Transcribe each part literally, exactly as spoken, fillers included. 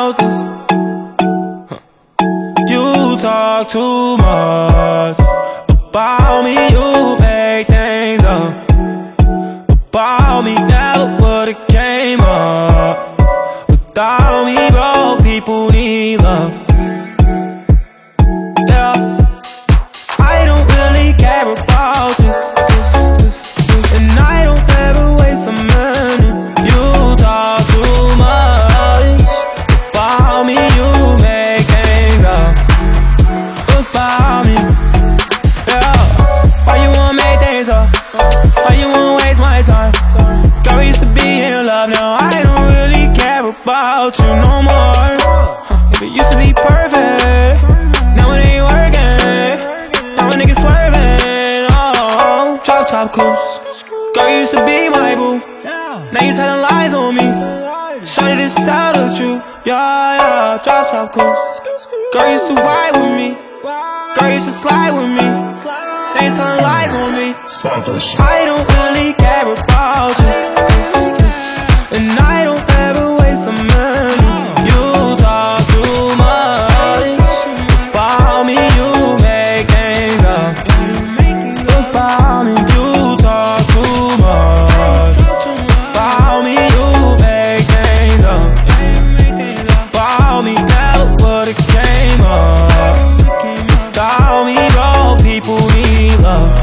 about this. Huh. You talk too much about me, you make things up about me, never would've came up without me, bro. People need love. Yeah, I don't really care about this, and I don't ever waste a minute. You talk too much about me, you make things up about me. Yeah, why you wanna make things up? Why you wanna waste my time? Girl, we used to be in love, now I don't really care about you no more. Huh, if it used to be perfect, now it ain't working. Now a nigga swerving, oh. Drop top coast, girl, you used to be my boo. Now you telling lies on me. Shorty, this is out of truth. Yeah, yeah, drop top coast. Girl, you used to ride with me. Girl, you used to slide with me. Now you telling lies on me. I don't really care about this, and I don't ever waste a minute. You talk too much about me, you make things up about me. You talk too much about me, you make things up about me. Never would've came up without me, bro. People need love.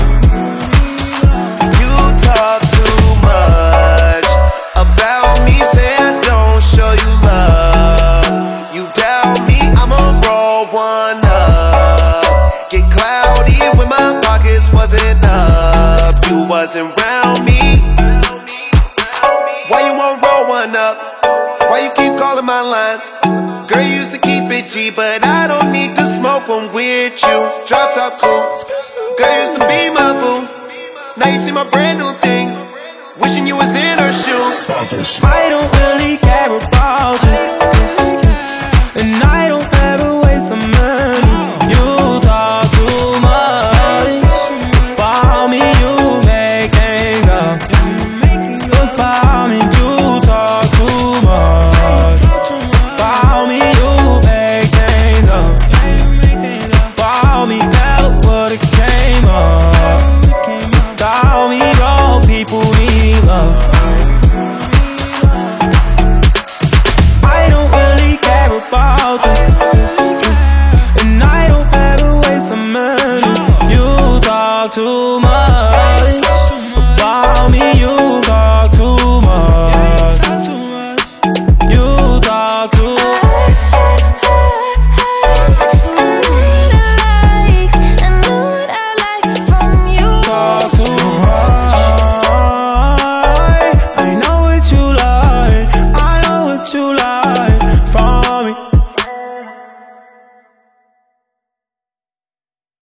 Talk too much about me, say I don't show you love. You doubt me, I'ma roll one up. Get cloudy when my pockets wasn't up. You wasn't round me. Why you won't roll one up? Why you keep calling my line? Girl, you used to keep it G, but I don't need to smoke one with you. Drop top cool. Girl, you used to be my boo. Now you see my brand new thing, wishing you was in her shoes. I don't really care about this,